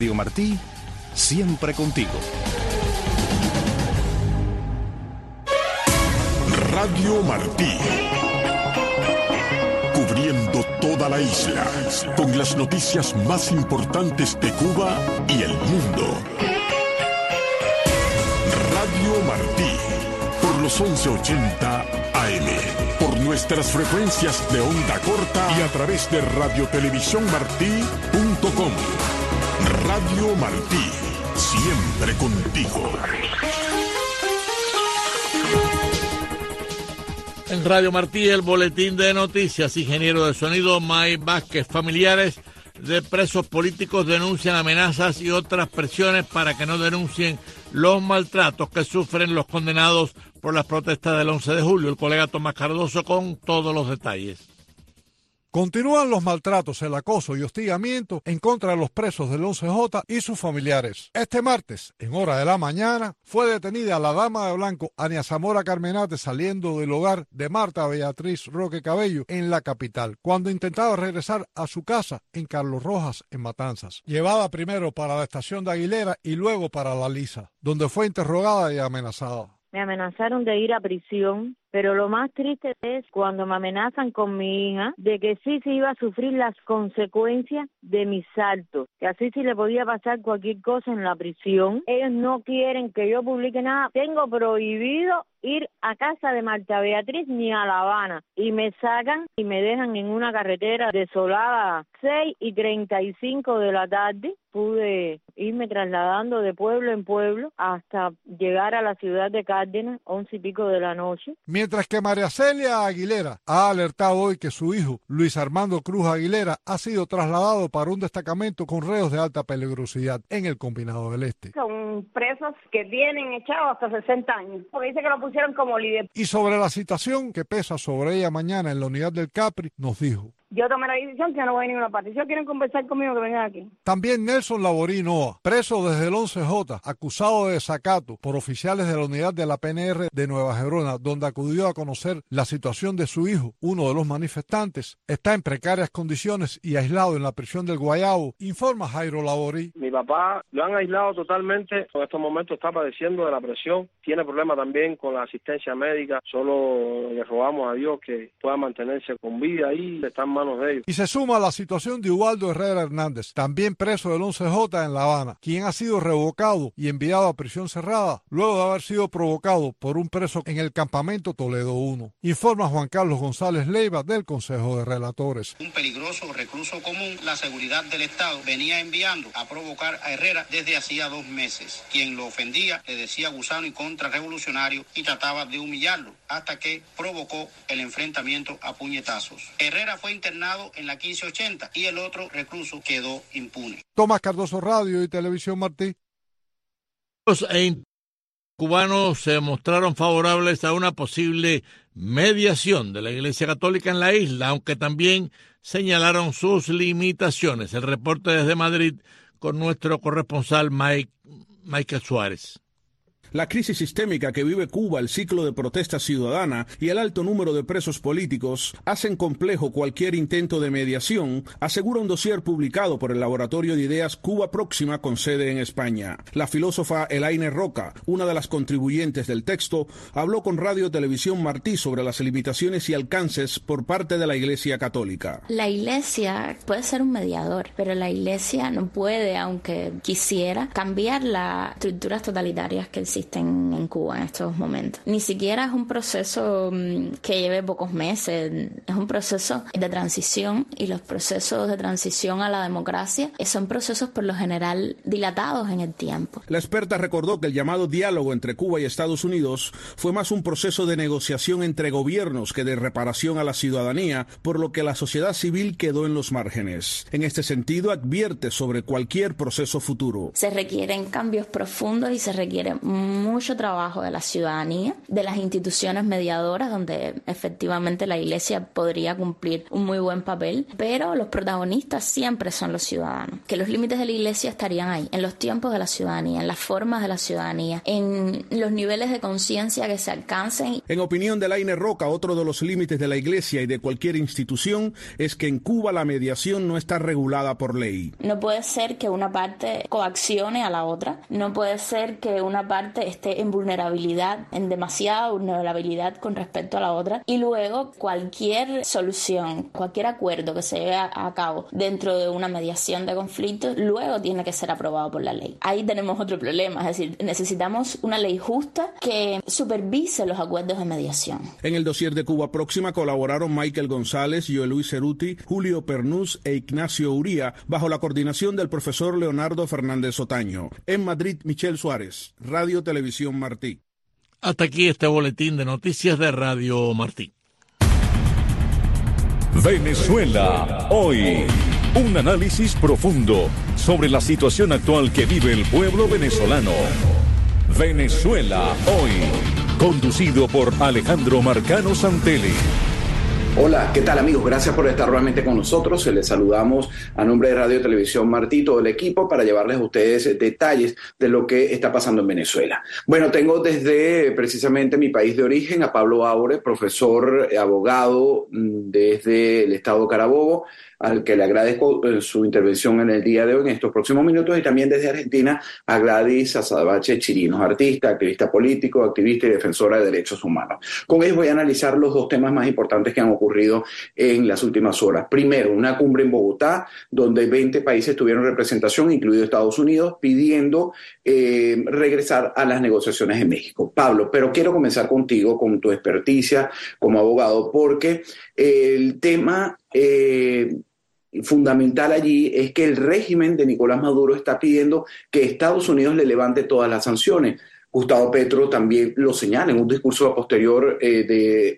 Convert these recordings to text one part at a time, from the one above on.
Radio Martí, siempre contigo. Radio Martí, cubriendo toda la isla, con las noticias más importantes de Cuba y el mundo. Radio Martí, por los 1180 AM, por nuestras frecuencias de onda corta y a través de radiotelevisiónmartí.com. Radio Martí, siempre contigo. En Radio Martí, el boletín de noticias. Ingeniero de sonido May Vázquez. Familiares de presos políticos denuncian amenazas y otras presiones para que no denuncien los maltratos que sufren los condenados por las protestas del 11 de julio. El colega Tomás Cardoso con todos los detalles. Continúan los maltratos, el acoso y hostigamiento en contra de los presos del 11J y sus familiares. Este martes, en hora de la mañana, fue detenida la dama de blanco Ania Zamora Carmenate saliendo del hogar de Marta Beatriz Roque Cabello en la capital, cuando intentaba regresar a su casa en Carlos Rojas, en Matanzas. Llevada primero para la estación de Aguilera y luego para La Lisa, donde fue interrogada y amenazada. Me amenazaron de ir a prisión, pero lo más triste es cuando me amenazan con mi hija de que sí se iba a sufrir las consecuencias de mis saltos, que así sí le podía pasar cualquier cosa en la prisión. Ellos no quieren que yo publique nada. Tengo prohibido ir a casa de Marta Beatriz ni a La Habana, y me sacan y me dejan en una carretera desolada 6:35 de la tarde. Pude irme trasladando de pueblo en pueblo hasta llegar a la ciudad de Cárdenas, 11 y pico de la noche. Mientras que María Celia Aguilera ha alertado hoy que su hijo, Luis Armando Cruz Aguilera, ha sido trasladado para un destacamento con reos de alta peligrosidad en el Combinado del Este. Son presos que tienen echados hasta 60 años, porque dice que lo pusieron como líder. Y sobre la situación que pesa sobre ella mañana en la unidad del Capri, nos dijo: yo tomé la decisión que no voy a ninguna parte. Si quieren conversar conmigo, que vengan aquí. También Nelson Laborí Noa, preso desde el 11J, acusado de desacato por oficiales de la unidad de la PNR de Nueva Gerona, donde acudió a conocer la situación de su hijo, uno de los manifestantes, está en precarias condiciones y aislado en la prisión del Guayabo, informa Jairo Laborí. Mi papá lo han aislado totalmente. En estos momentos está padeciendo de la presión. Tiene problemas también con la asistencia médica. Solo le rogamos a Dios que pueda mantenerse con vida ahí. Está en manos de ellos. Y se suma la situación de Ubaldo Herrera Hernández, también preso del 11J en La Habana, quien ha sido revocado y enviado a prisión cerrada luego de haber sido provocado por un preso en el campamento Toledo 1. Informa Juan Carlos González Leiva del Consejo de Relatores. Un peligroso recluso común, la seguridad del Estado venía enviando a provocar a Herrera desde hacía 2 meses. Quien lo ofendía le decía gusano y contrarrevolucionario y trataba de humillarlo, hasta que provocó el enfrentamiento a puñetazos. Herrera fue internado en la 1580 y el otro recluso quedó impune. Tomás Cardoso, Radio y Televisión Martí. Los cubanos se mostraron favorables a una posible mediación de la Iglesia Católica en la isla, aunque también señalaron sus limitaciones. El reporte desde Madrid con nuestro corresponsal Michael Suárez. La crisis sistémica que vive Cuba, el ciclo de protesta ciudadana y el alto número de presos políticos hacen complejo cualquier intento de mediación, asegura un dossier publicado por el Laboratorio de Ideas Cuba Próxima con sede en España. La filósofa Elaine Roca, una de las contribuyentes del texto, habló con Radio Televisión Martí sobre las limitaciones y alcances por parte de la Iglesia Católica. La Iglesia puede ser un mediador, pero la Iglesia no puede, aunque quisiera, cambiar las estructuras totalitarias que existen en Cuba en estos momentos. Ni siquiera es un proceso que lleve pocos meses, es un proceso de transición, y los procesos de transición a la democracia son procesos por lo general dilatados en el tiempo. La experta recordó que el llamado diálogo entre Cuba y Estados Unidos fue más un proceso de negociación entre gobiernos que de reparación a la ciudadanía, por lo que la sociedad civil quedó en los márgenes. En este sentido, advierte sobre cualquier proceso futuro. Se requieren cambios profundos y se requiere mucho trabajo de la ciudadanía, de las instituciones mediadoras, donde efectivamente la Iglesia podría cumplir un muy buen papel, pero los protagonistas siempre son los ciudadanos. Que los límites de la Iglesia estarían ahí, en los tiempos de la ciudadanía, en las formas de la ciudadanía, en los niveles de conciencia que se alcancen. En opinión de Laine Roca, otro de los límites de la Iglesia y de cualquier institución es que en Cuba la mediación no está regulada por ley. No puede ser que una parte coaccione a la otra, no puede ser que una parte esté en vulnerabilidad, en demasiada vulnerabilidad con respecto a la otra, y luego cualquier solución, cualquier acuerdo que se lleve a cabo dentro de una mediación de conflictos, luego tiene que ser aprobado por la ley. Ahí tenemos otro problema, es decir, necesitamos una ley justa que supervise los acuerdos de mediación. En el dossier de Cuba Próxima colaboraron Michael González, Joel Luis Ceruti, Julio Pernús e Ignacio Uría, bajo la coordinación del profesor Leonardo Fernández Otaño. En Madrid, Michelle Suárez, Radio Televisión Martí. Hasta aquí este boletín de noticias de Radio Martí. Venezuela hoy. Un análisis profundo sobre la situación actual que vive el pueblo venezolano. Venezuela hoy. Conducido por Alejandro Marcano Santelli. Hola, ¿qué tal amigos? Gracias por estar nuevamente con nosotros. Les saludamos a nombre de Radio Televisión Martí, todo el equipo, para llevarles a ustedes detalles de lo que está pasando en Venezuela. Bueno, tengo desde precisamente mi país de origen a Pablo Aure, profesor, abogado desde el estado Carabobo, al que le agradezco su intervención en el día de hoy, en estos próximos minutos, y también desde Argentina a Gladys Azabache Chirinos, artista, activista político, activista y defensora de derechos humanos. Con ellos voy a analizar los dos temas más importantes que han ocurrido en las últimas horas. Primero, una cumbre en Bogotá, donde 20 países tuvieron representación, incluido Estados Unidos, pidiendo regresar a las negociaciones en México. Pablo, pero quiero comenzar contigo, con tu experticia como abogado, porque el tema fundamental allí es que el régimen de Nicolás Maduro está pidiendo que Estados Unidos le levante todas las sanciones. Gustavo Petro también lo señala en un discurso posterior de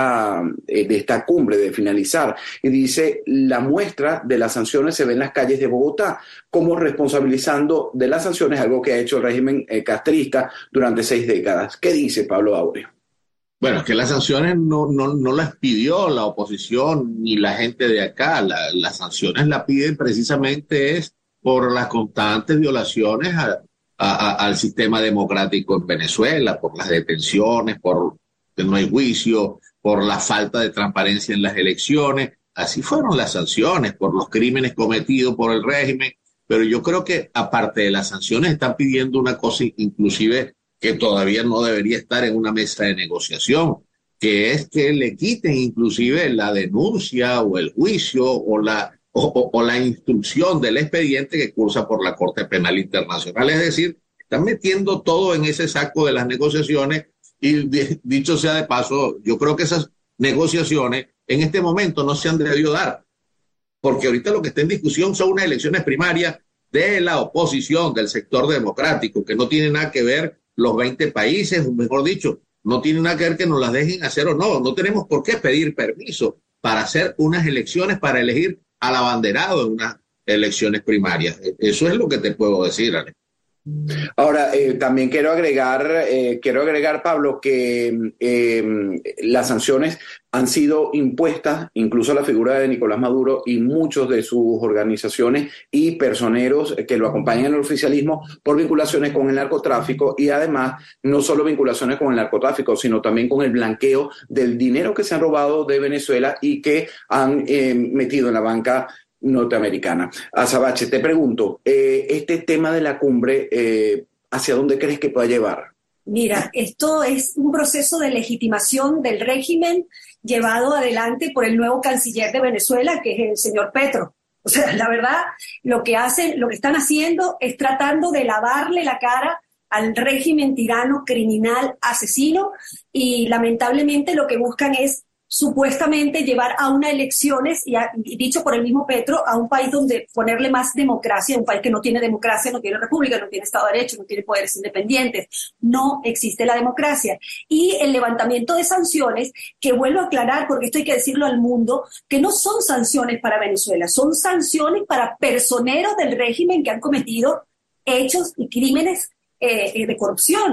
esta cumbre, de finalizar, y dice: la muestra de las sanciones se ve en las calles de Bogotá, como responsabilizando de las sanciones algo que ha hecho el régimen castrista durante 6 décadas. ¿Qué dice Pablo Aure? Bueno, es que las sanciones no las pidió la oposición ni la gente de acá. Las sanciones las piden precisamente es por las constantes violaciones al sistema democrático en Venezuela, por las detenciones, por que no hay juicio, por la falta de transparencia en las elecciones. Así fueron las sanciones, por los crímenes cometidos por el régimen. Pero yo creo que aparte de las sanciones están pidiendo una cosa inclusive que todavía no debería estar en una mesa de negociación, que es que le quiten inclusive la denuncia o el juicio o la instrucción del expediente que cursa por la Corte Penal Internacional. Es decir, están metiendo todo en ese saco de las negociaciones y, dicho sea de paso, yo creo que esas negociaciones en este momento no se han debido dar, porque ahorita lo que está en discusión son unas elecciones primarias de la oposición, del sector democrático, que no tiene nada que ver los 20 países, o mejor dicho, no tiene nada que ver que nos las dejen hacer o no. No tenemos por qué pedir permiso para hacer unas elecciones, para elegir al abanderado en unas elecciones primarias. Eso es lo que te puedo decir, Ale. Ahora, también quiero agregar, Pablo, que las sanciones han sido impuestas, incluso a la figura de Nicolás Maduro y muchos de sus organizaciones y personeros que lo acompañan en el oficialismo, por vinculaciones con el narcotráfico, y además no solo vinculaciones con el narcotráfico, sino también con el blanqueo del dinero que se han robado de Venezuela y que han metido en la banca norteamericana. Azabache, te pregunto, este tema de la cumbre, ¿hacia dónde crees que pueda llevar? Mira, esto es un proceso de legitimación del régimen llevado adelante por el nuevo canciller de Venezuela, que es el señor Petro. O sea, la verdad, lo que están haciendo es tratando de lavarle la cara al régimen tirano, criminal, asesino, y lamentablemente lo que buscan es supuestamente llevar a unas elecciones, y dicho por el mismo Petro, a un país donde ponerle más democracia, un país que no tiene democracia, no tiene república, no tiene Estado de Derecho, no tiene poderes independientes, no existe la democracia. Y el levantamiento de sanciones, que vuelvo a aclarar, porque esto hay que decirlo al mundo, que no son sanciones para Venezuela, son sanciones para personeros del régimen que han cometido hechos y crímenes de corrupción.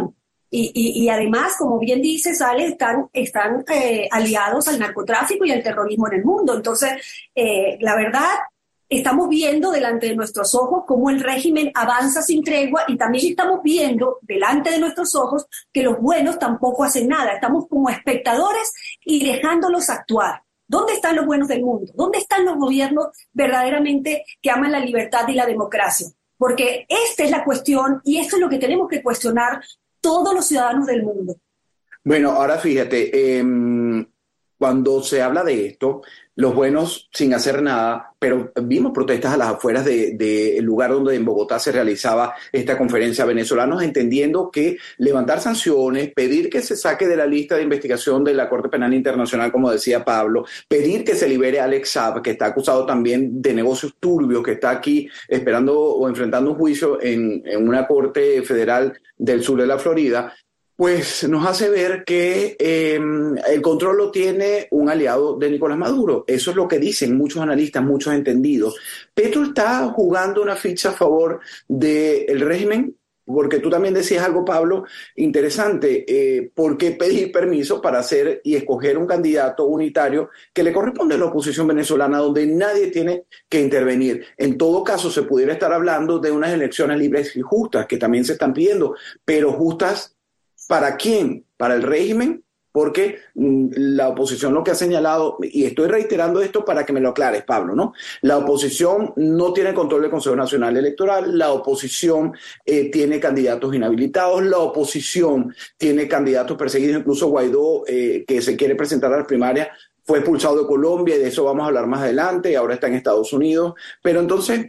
Y además, como bien dice Sale, están aliados al narcotráfico y al terrorismo en el mundo. Entonces, la verdad, estamos viendo delante de nuestros ojos cómo el régimen avanza sin tregua, y también estamos viendo delante de nuestros ojos que los buenos tampoco hacen nada. Estamos como espectadores y dejándolos actuar. ¿Dónde están los buenos del mundo? ¿Dónde están los gobiernos verdaderamente que aman la libertad y la democracia? Porque esta es la cuestión, y esto es lo que tenemos que cuestionar todos los ciudadanos del mundo. Bueno, ahora fíjate, cuando se habla de esto, los buenos sin hacer nada, pero vimos protestas a las afueras del lugar donde en Bogotá se realizaba esta conferencia, venezolanos entendiendo que levantar sanciones, pedir que se saque de la lista de investigación de la Corte Penal Internacional, como decía Pablo, pedir que se libere a Alex Saab, que está acusado también de negocios turbios, que está aquí esperando o enfrentando un juicio en una corte federal del sur de la Florida, pues nos hace ver que el control lo tiene un aliado de Nicolás Maduro. Eso es lo que dicen muchos analistas, muchos entendidos. Petro está jugando una ficha a favor del régimen, porque tú también decías algo, Pablo, interesante. ¿Por qué pedir permiso para hacer y escoger un candidato unitario que le corresponde a la oposición venezolana, donde nadie tiene que intervenir? En todo caso, se pudiera estar hablando de unas elecciones libres y justas, que también se están pidiendo, pero justas, ¿para quién? ¿Para el régimen? Porque la oposición lo que ha señalado, y estoy reiterando esto para que me lo aclares, Pablo, ¿no? La oposición no tiene control del Consejo Nacional Electoral, la oposición tiene candidatos inhabilitados, la oposición tiene candidatos perseguidos, incluso Guaidó, que se quiere presentar a las primarias, fue expulsado de Colombia, y de eso vamos a hablar más adelante, y ahora está en Estados Unidos. Pero entonces,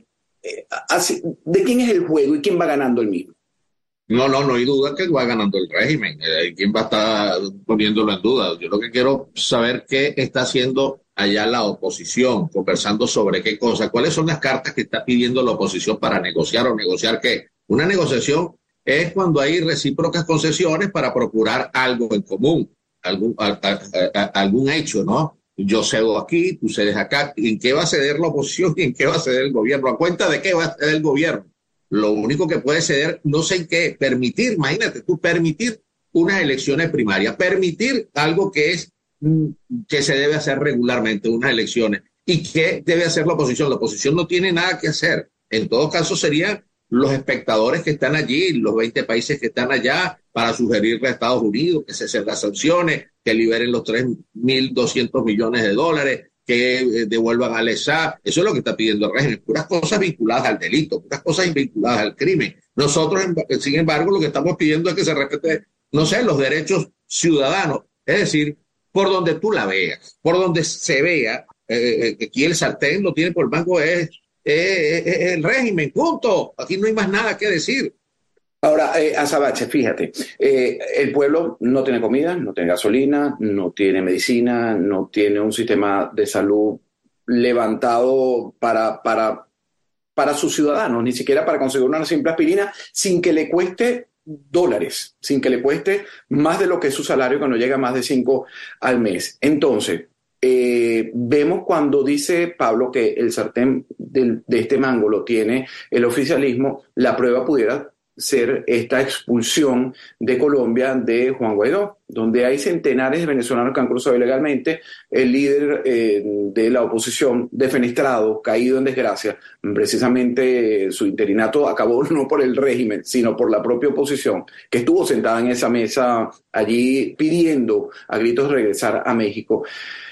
¿de quién es el juego y quién va ganando el mismo? No hay duda que va ganando el régimen. ¿Quién va a estar poniéndolo en duda? Yo lo que quiero saber qué está haciendo allá la oposición, conversando sobre qué cosa, cuáles son las cartas que está pidiendo la oposición para negociar, o negociar qué. Una negociación es cuando hay recíprocas concesiones para procurar algo en común, algún hecho, ¿no? Yo cedo aquí, tú cedes acá. ¿En qué va a ceder la oposición y en qué va a ceder el gobierno? ¿A cuenta de qué va a ceder el gobierno? Lo único que puede ceder, no sé en qué, permitir, imagínate tú, permitir unas elecciones primarias, permitir algo que se debe hacer regularmente, unas elecciones. ¿Y qué debe hacer la oposición? La oposición no tiene nada que hacer. En todo caso serían los espectadores que están allí, los 20 países que están allá, para sugerirle a Estados Unidos que cesen las sanciones, que liberen los 3.200 millones de dólares, que devuelvan al ESA. Eso es lo que está pidiendo el régimen, puras cosas vinculadas al delito, puras cosas vinculadas al crimen. Nosotros, sin embargo, lo que estamos pidiendo es que se respete, no sé, los derechos ciudadanos, es decir, por donde tú la veas, por donde se vea, aquí el sartén lo tiene por el mango, es el régimen, punto. Aquí no hay más nada que decir. Ahora, Azabache, fíjate, el pueblo no tiene comida, no tiene gasolina, no tiene medicina, no tiene un sistema de salud levantado para sus ciudadanos, ni siquiera para conseguir una simple aspirina, sin que le cueste dólares, sin que le cueste más de lo que es su salario, que no llega a más de 5 al mes. Entonces, vemos cuando dice Pablo que el sartén de este mango lo tiene el oficialismo, la prueba pudiera ser esta expulsión de Colombia de Juan Guaidó, donde hay centenares de venezolanos que han cruzado ilegalmente. El líder de la oposición, defenestrado, caído en desgracia, precisamente su interinato acabó no por el régimen, sino por la propia oposición, que estuvo sentada en esa mesa allí pidiendo a gritos regresar a México.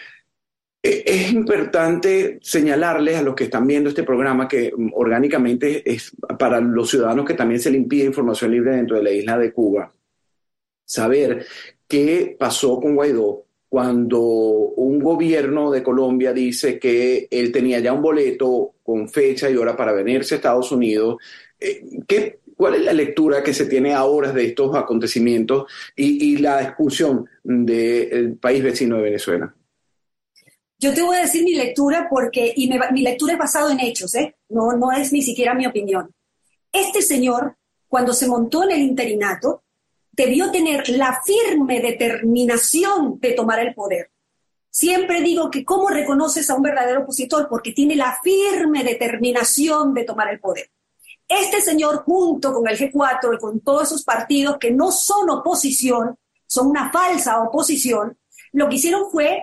Es importante señalarles a los que están viendo este programa que orgánicamente es para los ciudadanos que también se les impide información libre dentro de la isla de Cuba, saber qué pasó con Guaidó cuando un gobierno de Colombia dice que él tenía ya un boleto con fecha y hora para venirse a Estados Unidos. ¿Cuál es la lectura que se tiene ahora de estos acontecimientos y la expulsión del país vecino de Venezuela? Yo te voy a decir mi lectura mi lectura es basada en hechos, no es ni siquiera mi opinión. Este señor, cuando se montó en el interinato, debió tener la firme determinación de tomar el poder. Siempre digo que ¿cómo reconoces a un verdadero opositor? Porque tiene la firme determinación de tomar el poder. este señor, junto con el G4 y con todos esos partidos que no son oposición, son una falsa oposición, lo que hicieron fue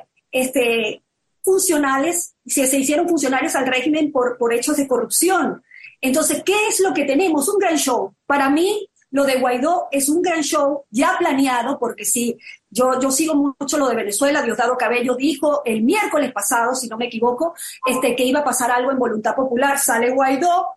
se hicieron funcionarios al régimen por hechos de corrupción. Entonces, ¿qué es lo que tenemos? Un gran show. Para mí, lo de Guaidó es un gran show ya planeado, porque sí, yo sigo mucho lo de Venezuela. Diosdado Cabello dijo el miércoles pasado, si no me equivoco, que iba a pasar algo en Voluntad Popular. Sale Guaidó,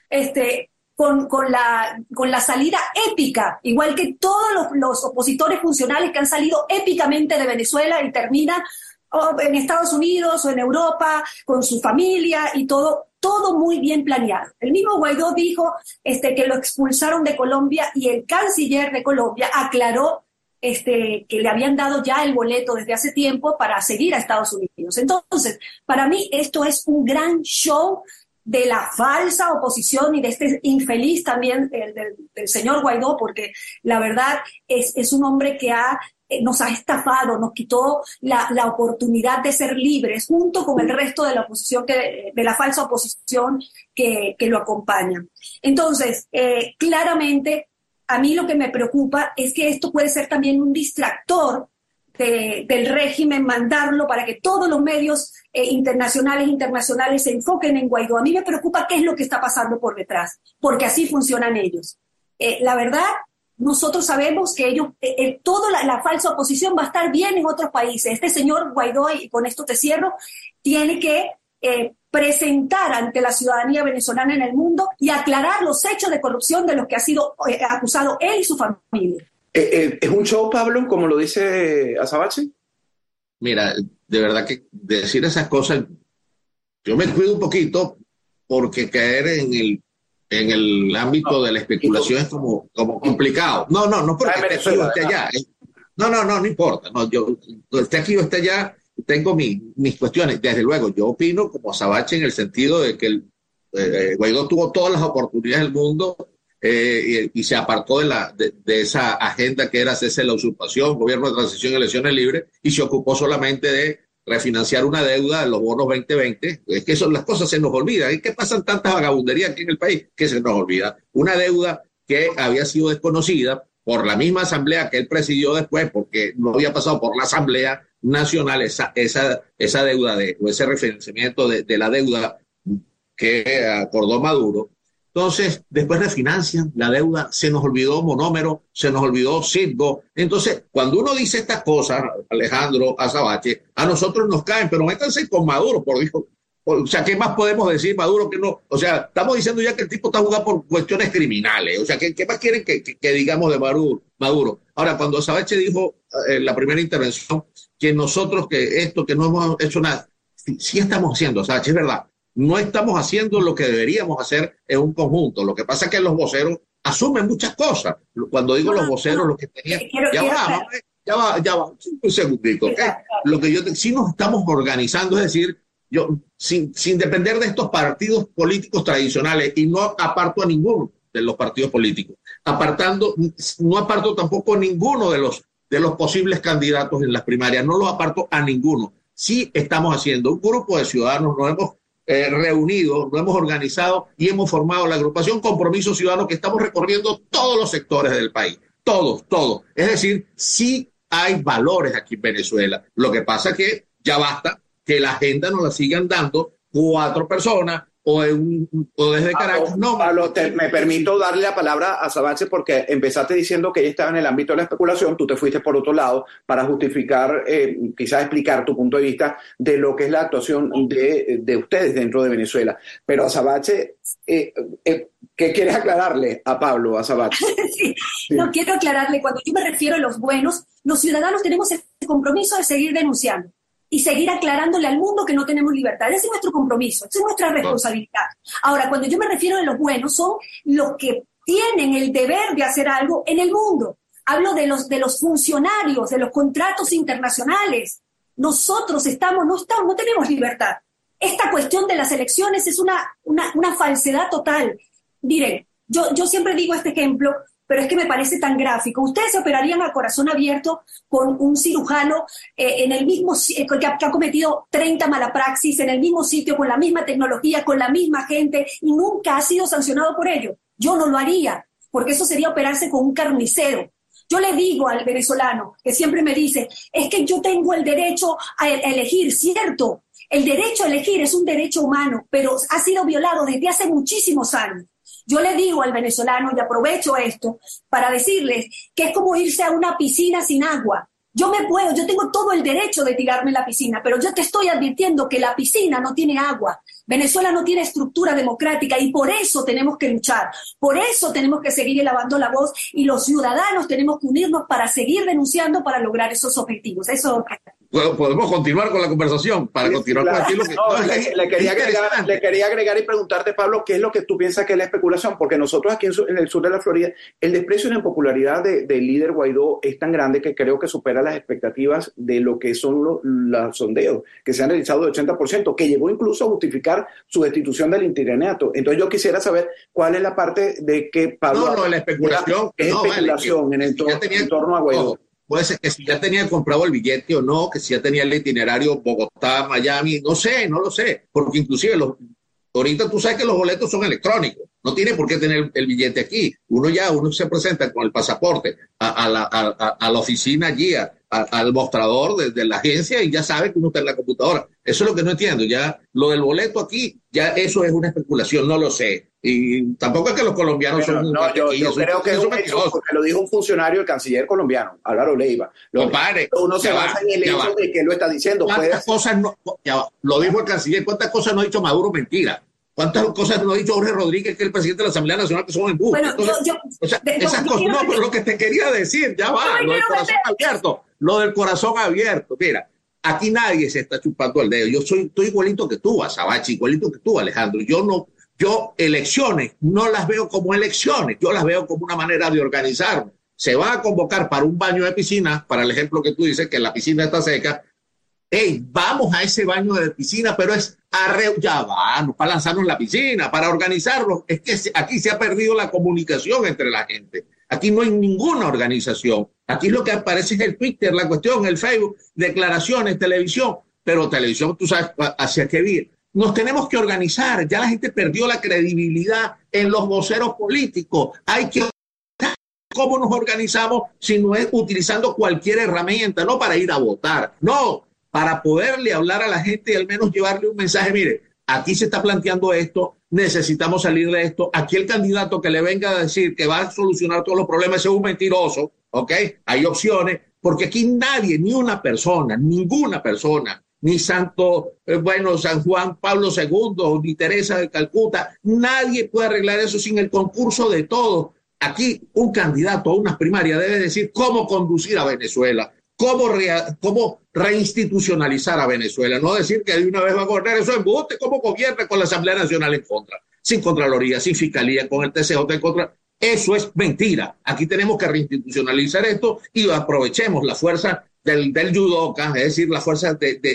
con la salida épica, igual que todos los opositores funcionales que han salido épicamente de Venezuela y terminan en Estados Unidos o en Europa con su familia y todo muy bien planeado. El mismo Guaidó dijo que lo expulsaron de Colombia, y el canciller de Colombia aclaró que le habían dado ya el boleto desde hace tiempo para seguir a Estados Unidos. Entonces, para mí esto es un gran show de la falsa oposición y de este infeliz también del señor Guaidó, porque la verdad es un hombre que nos ha estafado, nos quitó la oportunidad de ser libres, junto con el resto de la oposición, de la falsa oposición que lo acompaña. Entonces, claramente, a mí lo que me preocupa es que esto puede ser también un distractor del régimen, mandarlo para que todos los medios internacionales se enfoquen en Guaidó. A mí me preocupa qué es lo que está pasando por detrás, porque así funcionan ellos. La verdad, nosotros sabemos que ellos, toda la falsa oposición va a estar bien en otros países. Este señor Guaidó, y con esto te cierro, tiene que presentar ante la ciudadanía venezolana en el mundo y aclarar los hechos de corrupción de los que ha sido acusado él y su familia. ¿Es un show, Pablo, como lo dice Azabache? Mira, de verdad que decir esas cosas, yo me cuido un poquito, porque caer en el ámbito de la especulación es como complicado. No porque esté aquí o esté allá. No importa. No, yo esté aquí o esté allá, tengo mis cuestiones. Desde luego, yo opino como Azabache en el sentido de que Guaidó tuvo todas las oportunidades del mundo y se apartó de esa agenda que era hacerse la usurpación, gobierno de transición y elecciones libres, y se ocupó solamente de refinanciar una deuda de los bonos 2020. Es que las cosas se nos olvidan. Es que pasan tantas vagabunderías aquí en el país que se nos olvida. Una deuda que había sido desconocida por la misma asamblea que él presidió después, porque no había pasado por la Asamblea Nacional esa deuda o ese refinanciamiento de la deuda que acordó Maduro. Entonces, después refinancian la deuda, se nos olvidó Monómero, se nos olvidó Citgo. Entonces, cuando uno dice estas cosas, Alejandro, Azabache, a nosotros nos caen, pero métanse con Maduro, por Dios. O sea, ¿qué más podemos decir, Maduro, que no? O sea, estamos diciendo ya que el tipo está jugando por cuestiones criminales. O sea, ¿qué más quieren que digamos de Maduro? Ahora, cuando Azabache dijo en la primera intervención que nosotros, que no hemos hecho nada, sí estamos haciendo, Azabache, es verdad. No estamos haciendo lo que deberíamos hacer en un conjunto. Lo que pasa es que los voceros asumen muchas cosas. Cuando digo los voceros, lo que tenían... Ya va, un segundito, ¿ok? Lo que sí nos estamos organizando, es decir, yo sin depender de estos partidos políticos tradicionales, y no aparto a ninguno de los partidos políticos, no aparto tampoco a ninguno de los posibles candidatos en las primarias, no los aparto a ninguno. Sí estamos haciendo un grupo de ciudadanos, nos hemos reunido, nos hemos organizado y hemos formado la agrupación Compromiso Ciudadano, que estamos recorriendo todos los sectores del país, todos. Es decir, sí hay valores aquí en Venezuela. Lo que pasa es que ya basta que la agenda nos la sigan dando 4 personas o desde Caracas. Pablo, me permito darle la palabra a Azabache, porque empezaste diciendo que ella estaba en el ámbito de la especulación, tú te fuiste por otro lado para justificar, quizás explicar tu punto de vista de lo que es la actuación de ustedes dentro de Venezuela. Pero Azabache, ¿qué quieres aclararle a Pablo, Azabache? Sí. No, quiero aclararle, cuando yo me refiero a los buenos, los ciudadanos tenemos el compromiso de seguir denunciando y seguir aclarándole al mundo que no tenemos libertad. Ese es nuestro compromiso, esa es nuestra responsabilidad. Ahora, cuando yo me refiero a los buenos, son los que tienen el deber de hacer algo en el mundo. Hablo de los funcionarios, de los contratos internacionales. Nosotros no tenemos libertad. Esta cuestión de las elecciones es una falsedad total. Miren, yo siempre digo este ejemplo, pero es que me parece tan gráfico. Ustedes se operarían a corazón abierto con un cirujano en el mismo que ha cometido 30 malapraxis en el mismo sitio, con la misma tecnología, con la misma gente, y nunca ha sido sancionado por ello. Yo no lo haría, porque eso sería operarse con un carnicero. Yo le digo al venezolano, que siempre me dice, es que yo tengo el derecho a elegir, ¿cierto? El derecho a elegir es un derecho humano, pero ha sido violado desde hace muchísimos años. Yo le digo al venezolano, y aprovecho esto para decirles que es como irse a una piscina sin agua. Yo tengo todo el derecho de tirarme en la piscina, pero yo te estoy advirtiendo que la piscina no tiene agua. Venezuela no tiene estructura democrática y por eso tenemos que luchar. Por eso tenemos que seguir elevando la voz y los ciudadanos tenemos que unirnos para seguir denunciando para lograr esos objetivos. Eso. Bueno, podemos continuar con la conversación para continuar con aquello que... Le quería agregar y preguntarte, Pablo, ¿qué es lo que tú piensas que es la especulación? Porque nosotros aquí en el sur de la Florida, el desprecio y la impopularidad del líder Guaidó es tan grande que creo que supera las expectativas de lo que son los sondeos que se han realizado de 80%, que llegó incluso a justificar su destitución del interinato. Entonces yo quisiera saber cuál es la parte de que Pablo... No, la especulación... Es especulación en torno a Guaidó. Puede ser que si ya tenía comprado el billete o no, que si ya tenía el itinerario Bogotá, Miami, no lo sé, porque inclusive ahorita tú sabes que los boletos son electrónicos, no tiene por qué tener el billete aquí, uno se presenta con el pasaporte a la oficina allí, al mostrador de la agencia y ya sabe que uno está en la computadora. Eso es lo que no entiendo, ya lo del boleto aquí, ya eso es una especulación, no lo sé. Y tampoco es que los colombianos son... No, yo creo que es un hecho, porque lo dijo un funcionario, el canciller colombiano, Álvaro Leiva. Uno se basa en el hecho de que lo está diciendo. ¿Cuántas cosas no, lo dijo el canciller, cuántas cosas no ha dicho Maduro mentira? ¿Cuántas cosas no ha dicho Jorge Rodríguez, que es el presidente de la Asamblea Nacional, que son embustes? Bueno, esas cosas, no, pero lo que te quería decir, ya va, lo del corazón abierto. Lo del corazón abierto, mira, aquí nadie se está chupando el dedo. Estoy igualito que tú, Azabache, igualito que tú, Alejandro. Yo elecciones no las veo como elecciones, yo las veo como una manera de organizarme. Se va a convocar para un baño de piscina, para el ejemplo que tú dices, que la piscina está seca. Hey, vamos a ese baño de piscina, pero ya va, no para lanzarnos en la piscina, para organizarlo. Es que aquí se ha perdido la comunicación entre la gente. Aquí no hay ninguna organización. Aquí lo que aparece es el Twitter, la cuestión, el Facebook, declaraciones, televisión. Pero televisión, tú sabes hacia qué ir. Nos tenemos que organizar. Ya la gente perdió la credibilidad en los voceros políticos. Hay que... ¿Cómo nos organizamos si no es utilizando cualquier herramienta? No para ir a votar, no, para poderle hablar a la gente y al menos llevarle un mensaje. Mire, aquí se está planteando esto, necesitamos salir de esto. Aquí el candidato que le venga a decir que va a solucionar todos los problemas es un mentiroso, ¿ok? Hay opciones, porque aquí nadie, ni una persona, ninguna persona, ni San Juan Pablo II, ni Teresa de Calcuta, nadie puede arreglar eso sin el concurso de todos. Aquí un candidato a unas primarias debe decir cómo conducir a Venezuela, cómo reinstitucionalizar a Venezuela, no decir que de una vez va a gobernar, eso es embuste, cómo gobierna con la Asamblea Nacional en contra, sin Contraloría, sin Fiscalía, con el TCJ en contra. Eso es mentira. Aquí tenemos que reinstitucionalizar esto y aprovechemos la fuerza del yudoka, es decir, la fuerza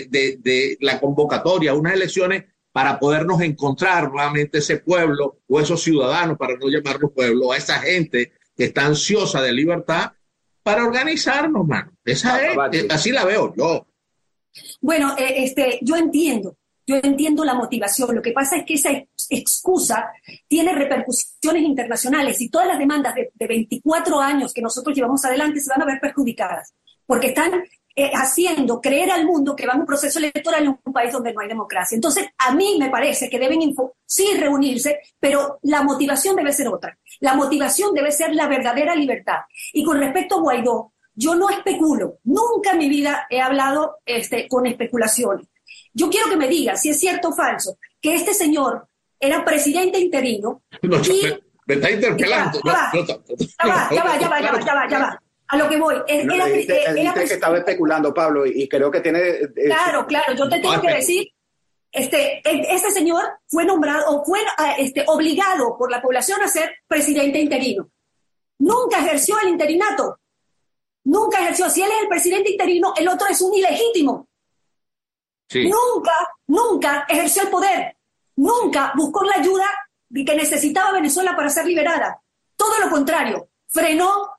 de la convocatoria a unas elecciones para podernos encontrar nuevamente ese pueblo o esos ciudadanos, para no llamarlos pueblo, a esa gente que está ansiosa de libertad, para organizarnos, mano. Así la veo yo. Bueno, yo entiendo la motivación. Lo que pasa es que esa excusa tiene repercusiones internacionales y todas las demandas de 24 años que nosotros llevamos adelante se van a ver perjudicadas, porque están haciendo creer al mundo que va a un proceso electoral en un país donde no hay democracia. Entonces, a mí me parece que deben sí reunirse, pero la motivación debe ser otra. La motivación debe ser la verdadera libertad. Y con respecto a Guaidó, yo no especulo. Nunca en mi vida he hablado con especulaciones. Yo quiero que me diga si es cierto o falso que este señor era presidente interino. No, me está interpelando. Ya va. A lo que voy. Él dice que estaba especulando, Pablo, y creo que tiene... Claro, yo te tengo que decir, ese señor fue nombrado, o fue obligado por la población a ser presidente interino. Nunca ejerció el interinato. Nunca ejerció. Si él es el presidente interino, el otro es un ilegítimo. Sí. Nunca ejerció el poder. Nunca buscó la ayuda que necesitaba Venezuela para ser liberada. Todo lo contrario. frenó.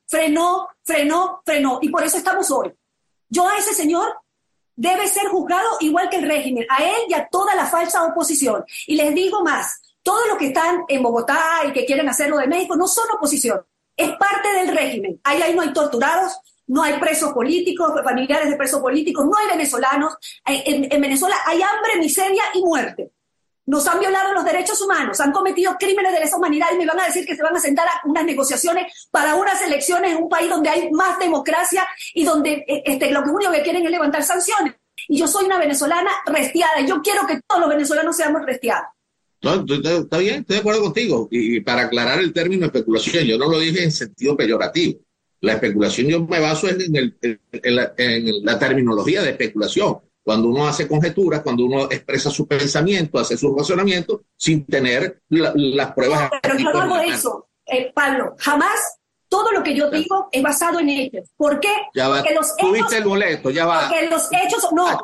Y por eso estamos hoy. Yo a ese señor debe ser juzgado igual que el régimen, a él y a toda la falsa oposición. Y les digo más, todos los que están en Bogotá y que quieren hacerlo de México no son oposición, es parte del régimen. Ahí no hay torturados, no hay presos políticos, familiares de presos políticos, no hay venezolanos. En Venezuela hay hambre, miseria y muerte. Nos han violado los derechos humanos, han cometido crímenes de lesa humanidad y me van a decir que se van a sentar a unas negociaciones para unas elecciones en un país donde hay más democracia y donde lo único que quieren es levantar sanciones. Y yo soy una venezolana restiada y yo quiero que todos los venezolanos seamos restiados. No, está bien, estoy de acuerdo contigo. Y para aclarar el término especulación, yo no lo dije en sentido peyorativo. La especulación yo me baso en la terminología de especulación. Cuando uno hace conjeturas, cuando uno expresa su pensamiento, hace su razonamiento, sin tener las pruebas. No, pero yo no hago eso, Pablo. Jamás todo lo que yo digo es basado en hechos. ¿Por qué? Ya va. Porque los hechos... Tuviste el boleto, ya va. Porque los hechos... No,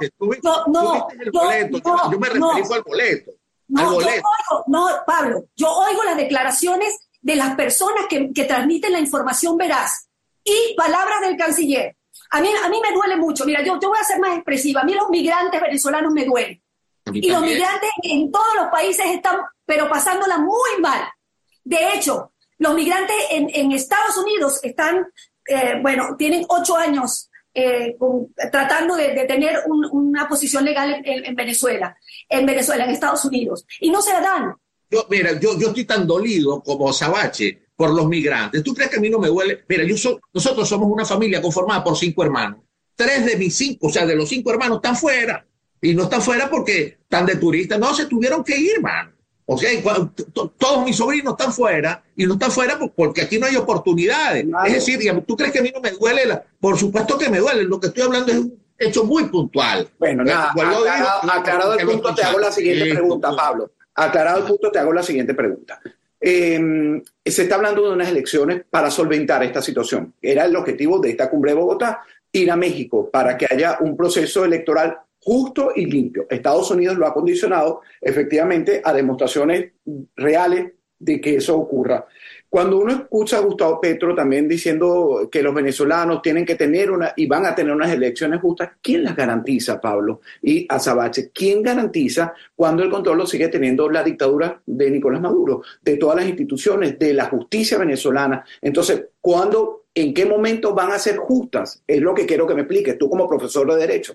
yo me refiero al boleto. Pablo, yo oigo las declaraciones de las personas que transmiten la información veraz y palabras del canciller. A mí me duele mucho. Mira, yo voy a ser más expresiva. A mí los migrantes venezolanos me duelen. Y los migrantes en todos los países están, pero pasándola muy mal. De hecho, los migrantes en Estados Unidos están, tienen 8 años tratando de tener una posición legal en Venezuela, en Estados Unidos. Y no se la dan. Yo estoy tan dolido como Sabache por los migrantes. ¿Tú crees que a mí no me duele? Mira, nosotros somos una familia conformada por 5 hermanos. 3 de mis 5, o sea, de los 5 hermanos están fuera. Y no están fuera porque están de turistas. No, se tuvieron que ir, hermano. O sea, todos mis sobrinos están fuera y no están fuera porque aquí no hay oportunidades. Claro. Es decir, ¿tú crees que a mí no me duele? Por supuesto que me duele. Lo que estoy hablando es un hecho muy puntual. Bueno, aclarado el punto, te hago la siguiente pregunta, Pablo. Aclarado el punto, te hago la siguiente pregunta. Se está hablando de unas elecciones para solventar esta situación. Era el objetivo de esta cumbre de Bogotá, ir a México para que haya un proceso electoral justo y limpio. Estados Unidos lo ha condicionado efectivamente a demostraciones reales de que eso ocurra. Cuando uno escucha a Gustavo Petro también diciendo que los venezolanos tienen que tener y van a tener unas elecciones justas, ¿quién las garantiza, Pablo? Y a Sabache, ¿quién garantiza cuando el control lo sigue teniendo la dictadura de Nicolás Maduro, de todas las instituciones, de la justicia venezolana? Entonces, ¿en qué momento van a ser justas? Es lo que quiero que me expliques tú como profesor de Derecho.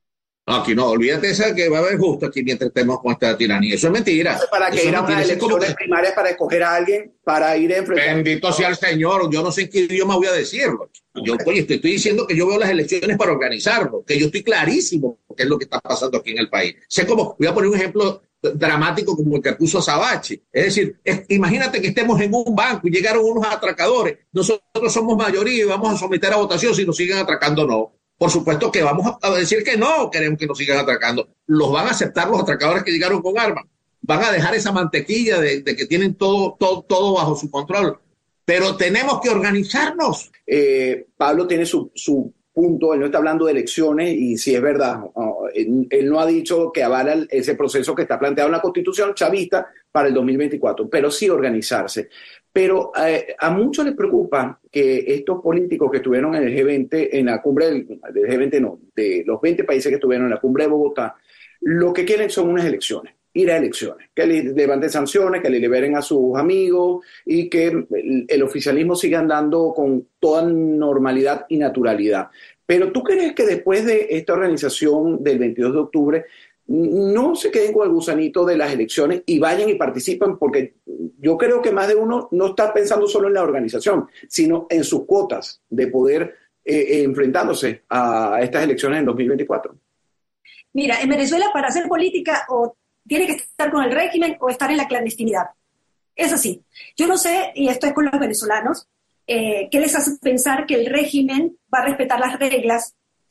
No, aquí no, olvídate esa que va a haber justo aquí mientras estemos con esta tiranía. Eso es mentira. ¿Para que ir a unas elecciones primarias para escoger a alguien para ir a enfrentar? Bendito sea el Señor, yo no sé en qué idioma voy a decirlo. Yo estoy diciendo que yo veo las elecciones para organizarlo, que yo estoy clarísimo qué es lo que está pasando aquí en el país. Voy a poner un ejemplo dramático como el que puso Sabache. Es decir, imagínate que estemos en un banco y llegaron unos atracadores. Nosotros somos mayoría y vamos a someter a votación si nos siguen atracando o no. Por supuesto que vamos a decir que no queremos que nos sigan atracando. Los van a aceptar los atracadores que llegaron con armas. Van a dejar esa mantequilla de que tienen todo bajo su control. Pero tenemos que organizarnos. Pablo tiene su punto. Él no está hablando de elecciones y si es verdad, él no ha dicho que avala ese proceso que está planteado en la Constitución chavista para el 2024, pero sí organizarse. Pero a muchos les preocupa que estos políticos que estuvieron en el G20, en la cumbre del G20 no, de los 20 países que estuvieron en la cumbre de Bogotá, lo que quieren son unas elecciones, ir a elecciones, que le levanten sanciones, que le liberen a sus amigos y que el oficialismo siga andando con toda normalidad y naturalidad. Pero ¿tú crees que después de esta organización del 22 de octubre no se queden con el gusanito de las elecciones y vayan y participen? Porque yo creo que más de uno no está pensando solo en la organización, sino en sus cuotas de poder enfrentándose a estas elecciones en 2024. Mira, en Venezuela para hacer política o tiene que estar con el régimen o estar en la clandestinidad. Es así. Yo no sé, y esto es con los venezolanos, ¿qué les hace pensar que el régimen va a respetar las reglas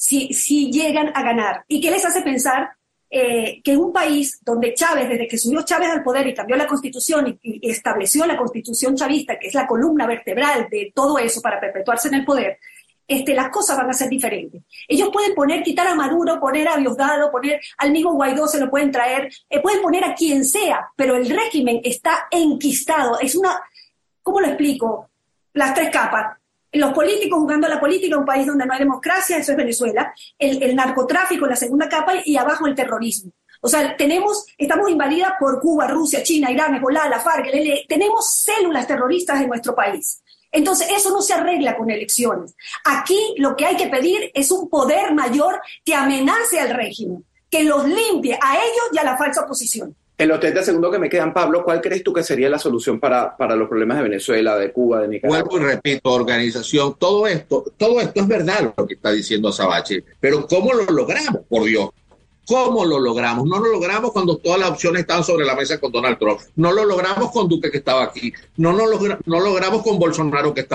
si llegan a ganar? ¿Y qué les hace pensar que en un país donde Chávez, desde que subió Chávez al poder y cambió la Constitución y estableció la Constitución chavista, que es la columna vertebral de todo eso para perpetuarse en el poder, las cosas van a ser diferentes. Ellos pueden quitar a Maduro, poner a Diosdado, poner al mismo Guaidó, se lo pueden traer, pueden poner a quien sea, pero el régimen está enquistado. Es ¿cómo lo explico? las tres capas. Los políticos jugando a la política, un país donde no hay democracia, eso es Venezuela, el narcotráfico en la segunda capa y abajo el terrorismo. O sea, estamos invadidas por Cuba, Rusia, China, Irán, Hezbollah, la FARC, el ELN. Tenemos células terroristas en nuestro país. Entonces, eso no se arregla con elecciones. Aquí lo que hay que pedir es un poder mayor que amenace al régimen, que los limpie a ellos y a la falsa oposición. En los 30 segundos que me quedan, Pablo, ¿cuál crees tú que sería la solución para los problemas de Venezuela, de Cuba, de Nicaragua? Vuelvo y repito, organización, todo esto es verdad lo que está diciendo Azabache, pero ¿cómo lo logramos? Por Dios. ¿Cómo lo logramos? No lo logramos cuando todas las opciones estaban sobre la mesa con Donald Trump. No lo logramos con Duque, que estaba aquí. No lo logramos con Bolsonaro, que estaba